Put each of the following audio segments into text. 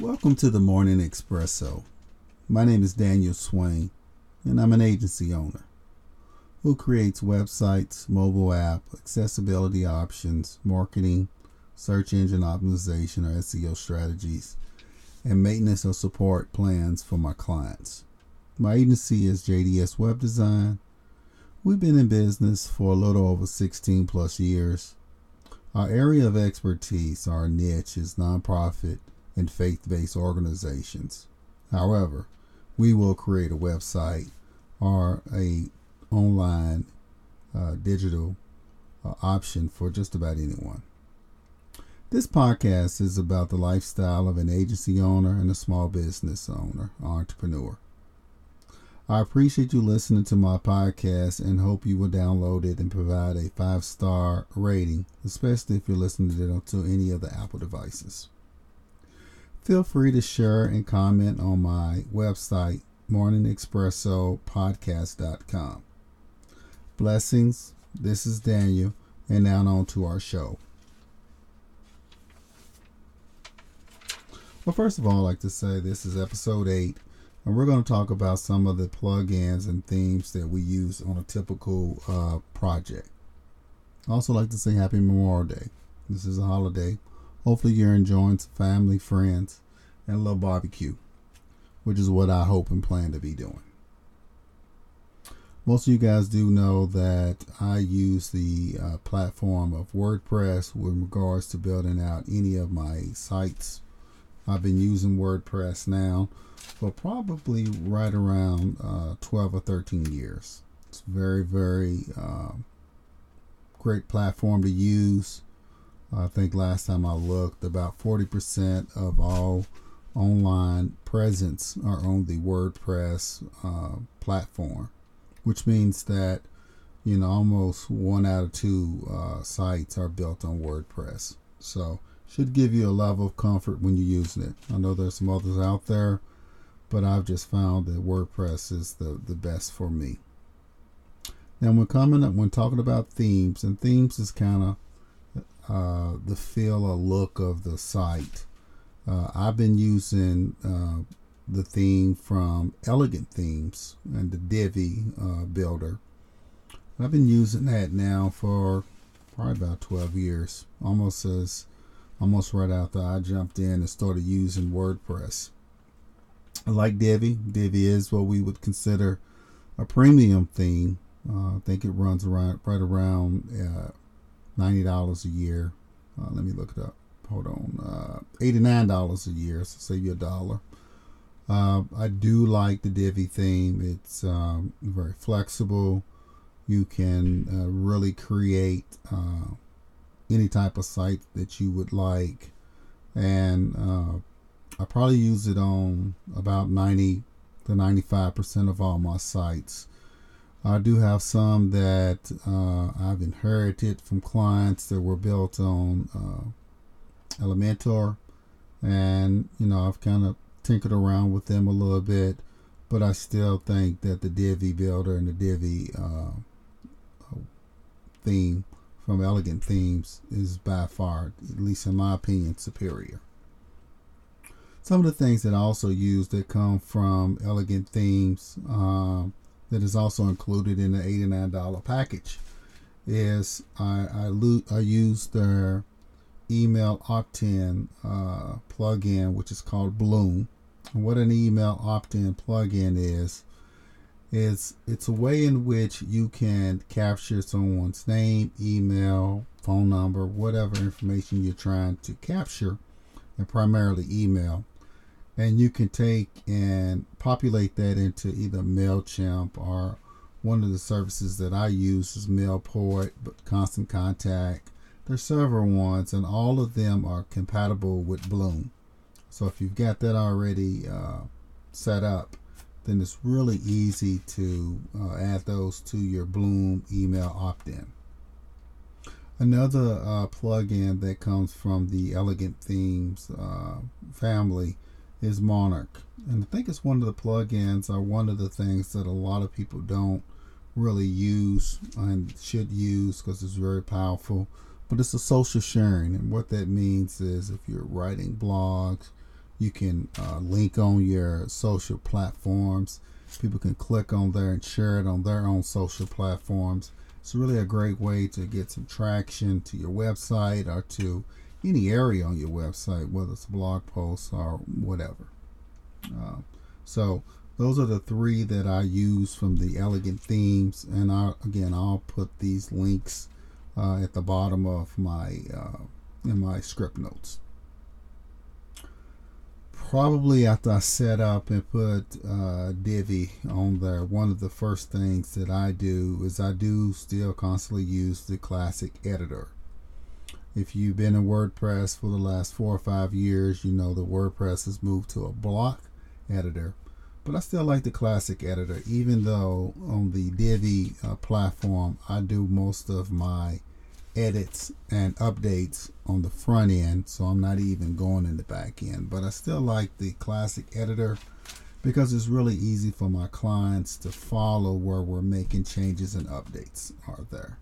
Welcome to the Morning Espresso. My name is Daniel Swain, and I'm an agency owner who creates websites, mobile app, accessibility options, marketing, search engine optimization or SEO strategies, and maintenance or support plans for my clients. My agency is JDS Web Design. We've been in business for a little over 16 plus years. Our area of expertise, our niche, is nonprofit and faith-based organizations. However, we will create a website or a online digital option for just about anyone. This podcast is about the lifestyle of an agency owner and a small business owner, entrepreneur. I appreciate you listening to my podcast and hope you will download it and provide a 5-star rating, especially if you're listening to it to any of the Apple devices. Feel free to share and comment on my website, morningexpressopodcast.com. Blessings. This is Daniel, and now on to our show. Well, first of all, I'd like to say this is episode 8, and we're going to talk about some of the plugins and themes that we use on a typical project. I also like to say Happy Memorial Day. This is a holiday. Hopefully you're enjoying some family, friends, and a little barbecue, which is what I hope and plan to be doing. Most of you guys do know that I use the platform of WordPress with regards to building out any of my sites. I've been using WordPress now for probably right around 12 or 13 years. It's a very, very great platform to use. I think last time I looked, about 40% of all online presence are on the WordPress platform, which means that almost 1 out of 2 sites are built on WordPress. So should give you a level of comfort when you're using it. I know there's some others out there, but I've just found that WordPress is the best for me. Now when talking about themes, and themes is kind of the feel or look of the site. I've been using the theme from Elegant Themes and the Divi builder. I've been using that now for probably about 12 years, almost right after I jumped in and started using WordPress. I like Divi. Divi is what we would consider a premium theme. I think it runs right around $90 a year. Let me look it up. Hold on. $89 a year, so save you $1. I do like the Divi theme. It's very flexible. You can really create any type of site that you would like, and I probably use it on about 90 to 95% of all my sites. I do have some that I've inherited from clients that were built on Elementor, and I've kind of tinkered around with them a little bit, but I still think that the Divi builder and the Divi theme from Elegant Themes is by far, at least in my opinion, superior. Some of the things that I also use that come from Elegant Themes that is also included in the $89 package is I use their email opt-in plugin, which is called Bloom. And what an email opt-in plugin is it's a way in which you can capture someone's name, email, phone number, whatever information you're trying to capture, and primarily email. And you can take and populate that into either MailChimp, or one of the services that I use is MailPort, but Constant Contact. There's several ones, and all of them are compatible with Bloom. So if you've got that already set up, then it's really easy to add those to your Bloom email opt-in. Another plugin that comes from the Elegant Themes family is Monarch. And I think it's one of the plugins, or one of the things that a lot of people don't really use and should use because it's very powerful. But it's a social sharing, and what that means is if you're writing blogs, You can link on your social platforms. People can click on there and share it on their own social platforms. It's really a great way to get some traction to your website or to any area on your website, whether it's a blog post or whatever. So those are the three that I use from the Elegant Themes, and I'll put these links at the bottom of my in my script notes. Probably after I set up and put Divi on there, one of the first things that I do is I do still constantly use the classic editor. If you've been in WordPress for the last 4 or 5 years, you know that WordPress has moved to a block editor. But I still like the classic editor, even though on the Divi platform, I do most of my edits and updates on the front end, so I'm not even going in the back end. But I still like the classic editor because it's really easy for my clients to follow where we're making changes and updates are there.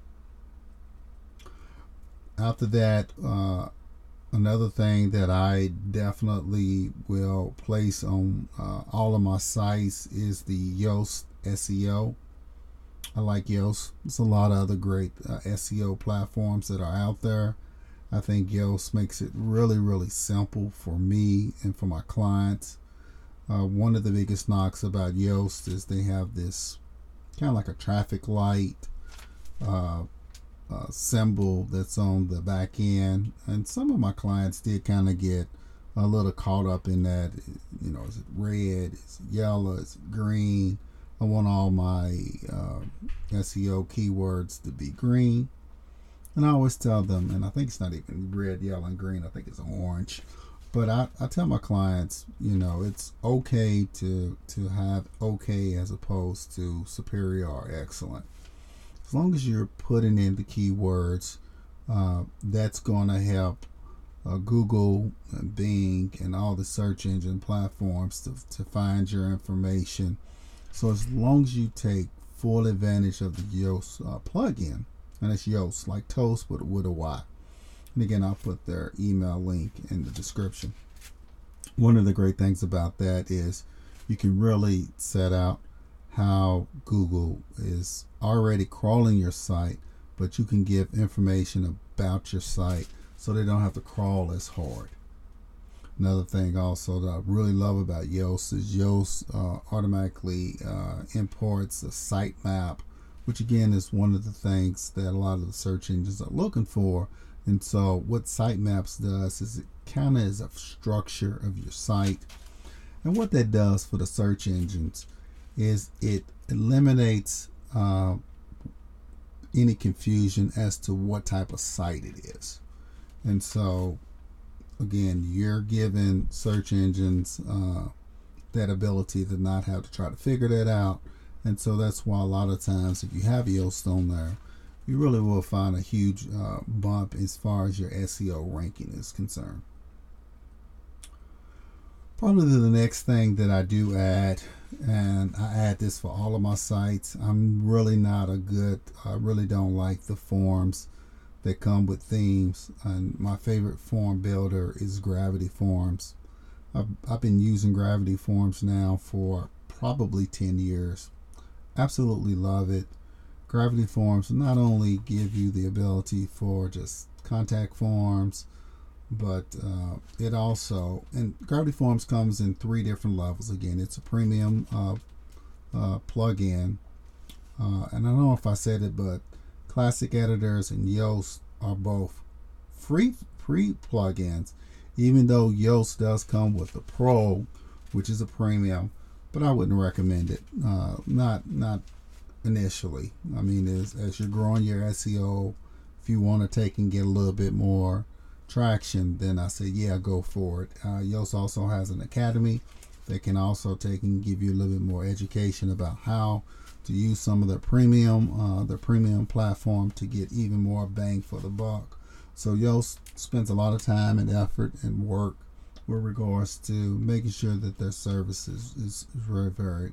After that, another thing that I definitely will place on all of my sites is the Yoast SEO. I like Yoast. There's a lot of other great SEO platforms that are out there. I think Yoast makes it really, really simple for me and for my clients. One of the biggest knocks about Yoast is they have this kind of like a traffic light symbol that's on the back end, and some of my clients did kind of get a little caught up in that. You know, is it red? Is it yellow? Is it green? I want all my SEO keywords to be green, and I always tell them, and I think it's not even red, yellow, and green. I think it's orange. But I tell my clients, you know, it's okay to have okay as opposed to superior or excellent. As long as you're putting in the keywords, that's going to help Google and Bing and all the search engine platforms to find your information. So as long as you take full advantage of the Yoast plugin, and it's Yoast like Toast but with a Y. And again, I'll put their email link in the description. One of the great things about that is you can really set out how Google is already crawling your site, but you can give information about your site so they don't have to crawl as hard. Another thing also that I really love about Yoast is Yoast automatically imports a sitemap, which again is one of the things that a lot of the search engines are looking for. And so what Sitemaps does is it kind of is a structure of your site. And what that does for the search engines is it eliminates any confusion as to what type of site it is. And so again, you're giving search engines that ability to not have to try to figure that out. And so that's why a lot of times if you have Yoast on there, you really will find a huge bump as far as your SEO ranking is concerned. Probably the next thing that I do add, and I add this for all of my sites, I'm really not I really don't like the forms that come with themes, and my favorite form builder is Gravity Forms. I've been using Gravity Forms now for probably 10 years. Absolutely love it. Gravity Forms not only give you the ability for just contact forms, but it also, and Gravity Forms comes in 3 different levels. Again, it's a premium plugin, and I don't know if I said it, but Classic Editors and Yoast are both free plugins, even though Yoast does come with the Pro, which is a premium, but I wouldn't recommend it. Not initially. I mean, as you're growing your SEO, if you want to take and get a little bit more traction, then I say, yeah, go for it. Yoast also has an academy that can also take and give you a little bit more education about how to use some of their premium platform to get even more bang for the buck. So Yoast spends a lot of time and effort and work with regards to making sure that their service is very, very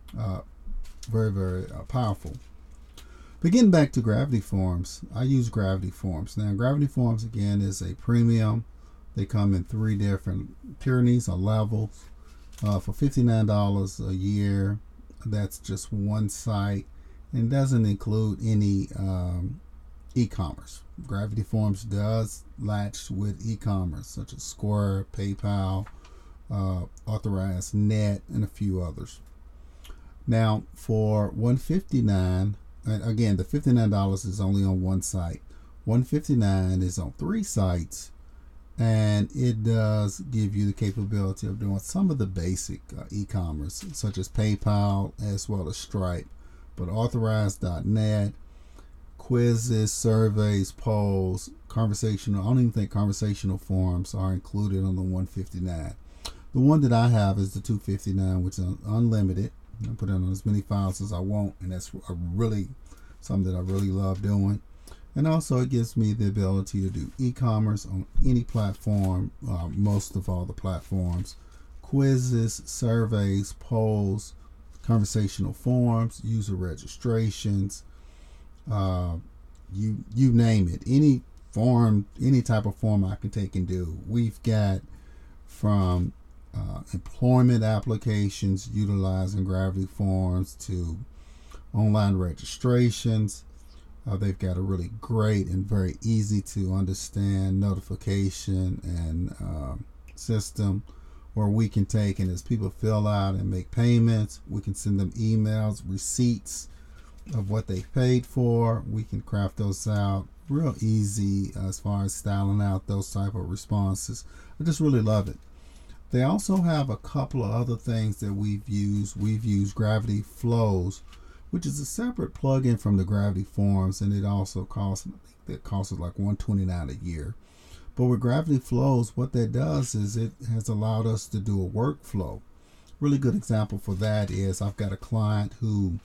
powerful. But getting back to Gravity Forms, I use Gravity Forms. Now, Gravity Forms, again, is a premium They come in 3 different tiers or levels. For $59 a year, that's just one site and doesn't include any e-commerce. Gravity Forms does latch with e-commerce such as Square, PayPal, Authorized Net, and a few others. Now for $159, and again the $59 is only on one site. $159 is on 3 sites, and it does give you the capability of doing some of the basic e-commerce such as PayPal as well as Stripe. But Authorized.net, quizzes, surveys, polls, conversational, I don't even think conversational forums are included on the $159. The one that I have is the $259, which is unlimited. I put it on as many files as I want, and that's something that I really love doing. And also it gives me the ability to do e-commerce on any platform, most of all the platforms, quizzes, surveys, polls, conversational forums, user registrations, you name it. Any form, any type of form I can take and do. We've got from employment applications utilizing Gravity Forms to online registrations. They've got a really great and very easy to understand notification and system where we can take, and as people fill out and make payments, we can send them emails, receipts of what they paid for. We can craft those out real easy as far as styling out those type of responses. I just really love it. They also have a couple of other things that we've used. We've used Gravity Flows, which is a separate plugin from the Gravity Forms, and it also costs, I think that costs like $129 a year. But with Gravity Flows, what that does is it has allowed us to do a workflow. Really good example for that is I've got a client who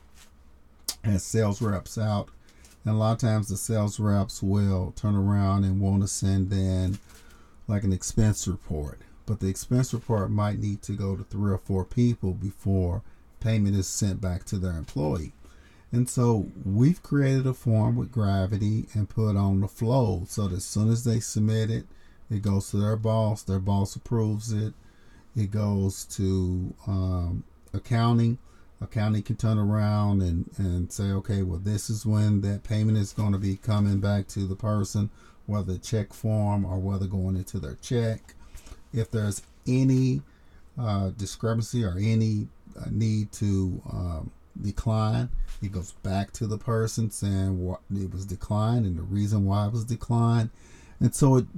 has sales reps out, and a lot of times the sales reps will turn around and want to send in like an expense report, but the expense report might need to go to 3 or 4 people before payment is sent back to their employee. And so we've created a form with Gravity and put on the flow so that as soon as they submit it, it goes to their boss approves it, it goes to accounting can turn around and say, okay, well, this is when that payment is going to be coming back to the person, whether check form or whether going into their check. If there's any discrepancy or any need to decline, it goes back to the person saying what it was declined and the reason why it was declined. And so it's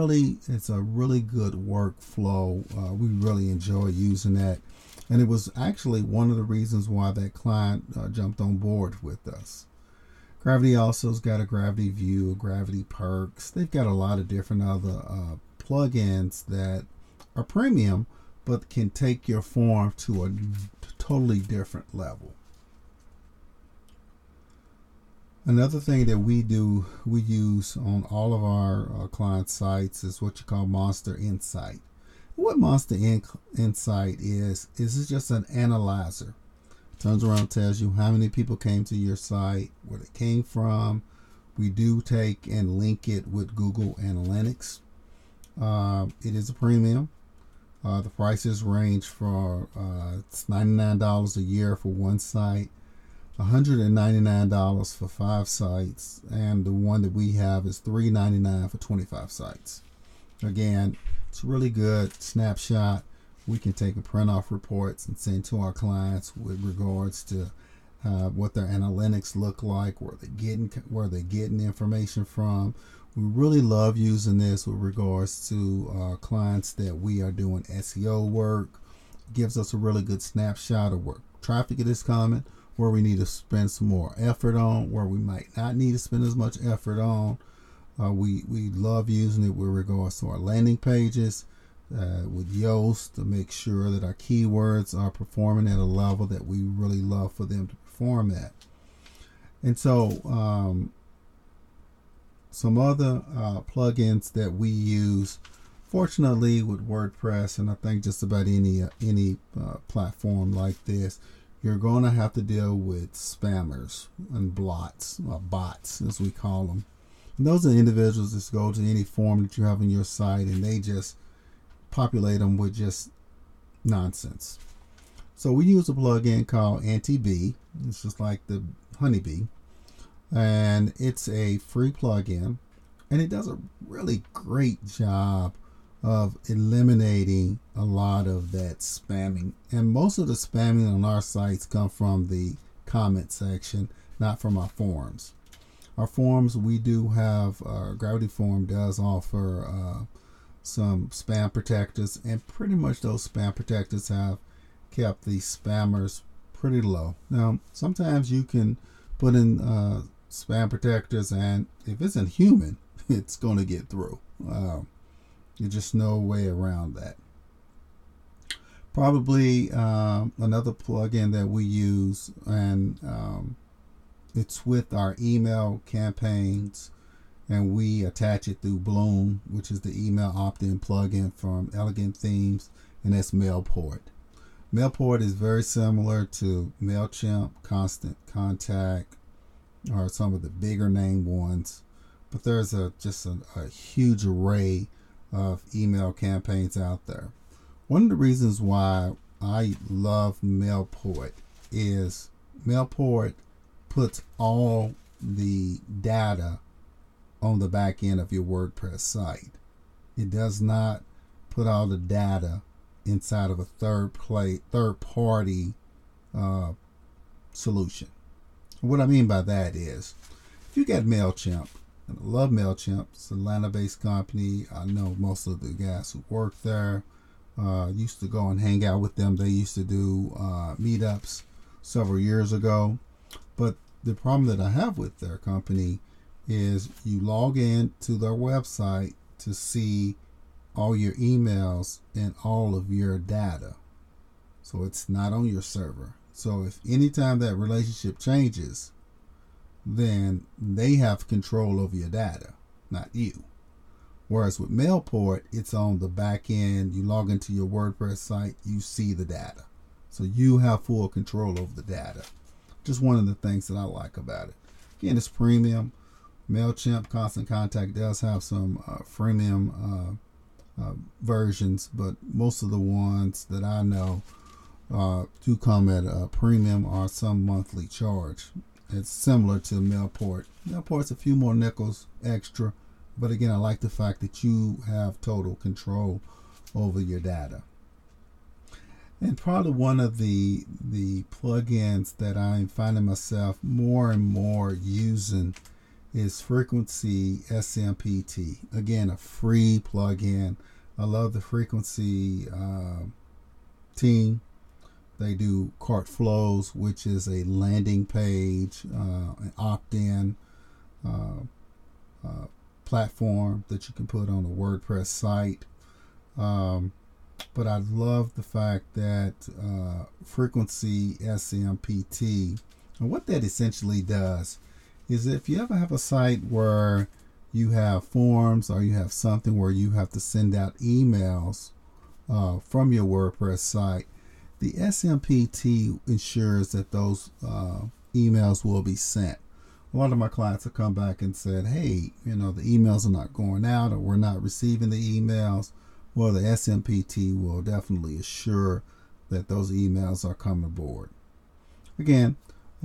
a really good workflow. We really enjoy using that, and it was actually one of the reasons why that client jumped on board with us. Gravity also has got a Gravity View, a Gravity Perks. They've got a lot of different other plugins that are premium but can take your form to a totally different level. Another thing that we use on all of our client sites is what you call Monster Insight. What Monster Insight is it's just an analyzer. It turns around and tells you how many people came to your site, where they came from. We do take and link it with Google Analytics. It is a premium. The prices range for it's $99 a year for one site, $199 for 5 sites, and the one that we have is $399 for 25 sites. Again, it's a really good snapshot. We can take and print off reports and send to our clients with regards to what their analytics look like, where they're getting information from. We really love using this with regards to clients that we are doing SEO work. It gives us a really good snapshot of where traffic it is coming, where we need to spend some more effort on, where we might not need to spend as much effort on. We love using it with regards to our landing pages with Yoast to make sure that our keywords are performing at a level that we really love for them to perform at. And so some other plugins that we use, fortunately with WordPress, and I think just about any platform like this, you're going to have to deal with spammers and bots as we call them. And those are individuals that go to any form that you have on your site and they just populate them with just nonsense. So we use a plugin called Anti-Bee. It's just like the Honeybee. And it's a free plugin. And it does a really great job of eliminating a lot of that spamming. And most of the spamming on our sites come from the comment section, not from our forums. Our forums, we do have, Gravity Forum does offer some spam protectors, and pretty much those spam protectors have kept the spammers pretty low. Now, sometimes you can put in spam protectors, and if it's a human, it's going to get through. There's just no way around that. Probably another plugin that we use, and it's with our email campaigns, and we attach it through Bloom, which is the email opt-in plugin from Elegant Themes, and that's Mailport. Mailport is very similar to MailChimp, Constant Contact, or some of the bigger name ones, but there's just a huge array of email campaigns out there. One of the reasons why I love Mailport is Mailport puts all the data on the back end of your WordPress site. It does not put all the data inside of a third party solution. What I mean by that is, if you get MailChimp, and I love MailChimp, it's an Atlanta-based company. I know most of the guys who work there. Used to go and hang out with them. They used to do meetups several years ago. But the problem that I have with their company is you log in to their website to see all your emails and all of your data. So it's not on your server. So if anytime that relationship changes, then they have control over your data, not you. Whereas with Mailport, it's on the back end. You log into your WordPress site, you see the data. So you have full control over the data. Just one of the things that I like about it. Again, it's premium. MailChimp Constant Contact does have some freemium versions, but most of the ones that I know do come at a premium or some monthly charge. It's similar to Mailport. Mailport's a few more nickels extra, but again, I like the fact that you have total control over your data. And probably one of the plugins that I'm finding myself more and more using is Frequency SMPT. Again, a free plugin. I love the Frequency team. They do Cart Flows, which is a landing page, an opt-in platform that you can put on a WordPress site. But I love the fact that Frequency SMPT, and what that essentially does is if you ever have a site where you have forms or you have something where you have to send out emails from your WordPress site, the SMPT ensures that those emails will be sent. A lot of my clients have come back and said, hey, the emails are not going out, or we're not receiving the emails. Well, the SMPT will definitely assure that those emails are coming aboard. Again,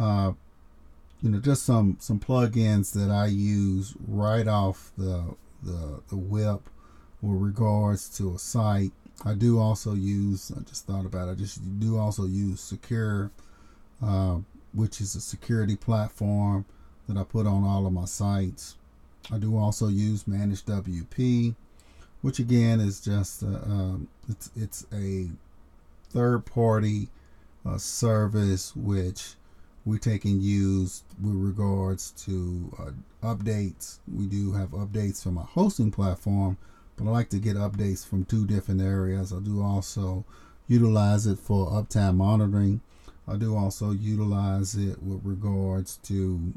just some plugins that I use right off the whip with regards to a site. I do also use, I just thought about it, I just do also use Secure, which is a security platform that I put on all of my sites. I do also use ManageWP, which again is just it's a third-party service which we take and use with regards to updates. We do have updates from a hosting platform, but I like to get updates from two different areas. I do also utilize it for uptime monitoring. I do also utilize it with regards to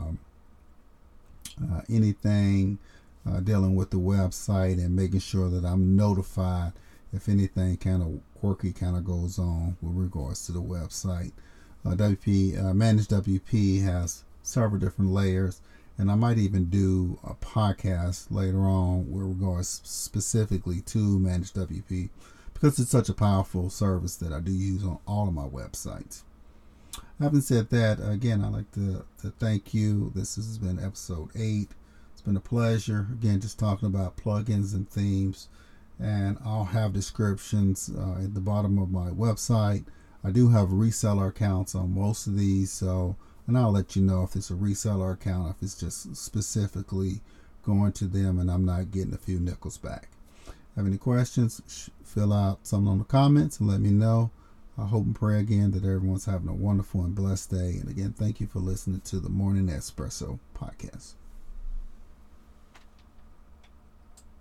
anything dealing with the website and making sure that I'm notified if anything kind of quirky kind of goes on with regards to the website. ManageWP has several different layers, And I might even do a podcast later on with regards specifically to Managed WP, because it's such a powerful service that I do use on all of my websites. Having said that, again, I'd like to thank you. This has been episode 8. It's been a pleasure. Again, just talking about plugins and themes. And I'll have descriptions at the bottom of my website. I do have reseller accounts on most of these, and I'll let you know if it's a reseller account, if it's just specifically going to them and I'm not getting a few nickels back. Have any questions? Fill out something on the comments and let me know. I hope and pray again that everyone's having a wonderful and blessed day. And again, thank you for listening to the Morning Espresso podcast.